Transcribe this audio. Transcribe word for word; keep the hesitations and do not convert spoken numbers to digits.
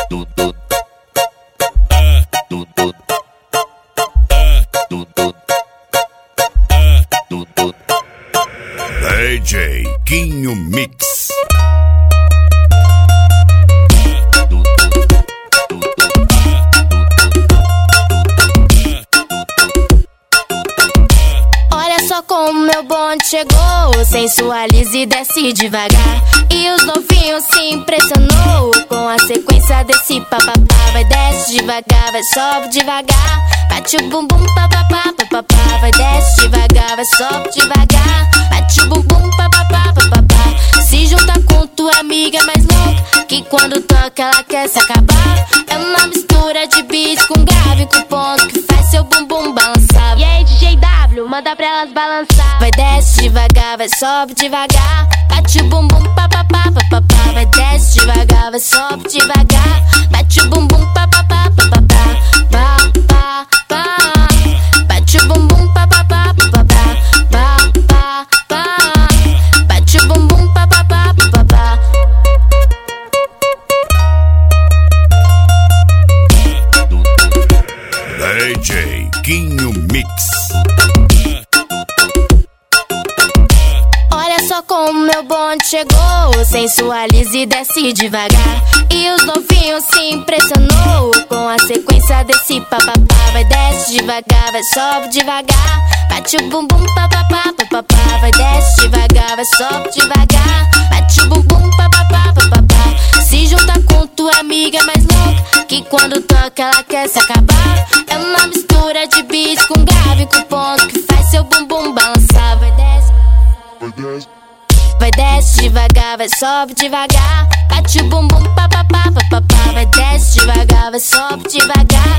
D J Quinho Mix. Olha só como meu bonde chegou, sensualiza e desce devagar. E os novinhos se impressionou com a sequência desse papapá. Vai desce devagar, vai sobe devagar. Bate o bumbum papapá, papapá. Vai desce devagar, vai sobe devagar. Bate o bumbum papapá, papapá. Se junta com tua amiga mais louca, que quando toca ela quer se acabar. É uma mistura de beat com grave, com ponto que faz seu bumbum balançar. E aí D J W, manda pra elas balançar. Vai desce devagar, vai sobe devagar. Bate o bumbum papapá, papapá. Vai desce devagar, vai sobe devagar. Bate o bumbum papapá, papapá. Pá, pá, pá. Bate o bumbum papapá, papapá. Pá, pá, pá. Bate o bumbum papapá, papapá. D J Quinho Mix. Olha só como meu bonde chegou, sensualiza e desce devagar. E os novinhos se impressionou com a sequência desse papapá. Vai desce devagar, vai sobe devagar. Bate o bumbum papapá, papapá. Vai desce devagar, vai sobe devagar. Bate o bumbum papapá, papapá. Se junta com tua amiga mais louca, que quando toca ela quer se acabar. É uma mistura de beat com grave, com ponto que faz seu bumbum balançar. Vai desce, Vai desce. vai desce devagar, vai sobe devagar. Bate o bumbum papapá, papapá. Vai desce devagar, vai sobe devagar.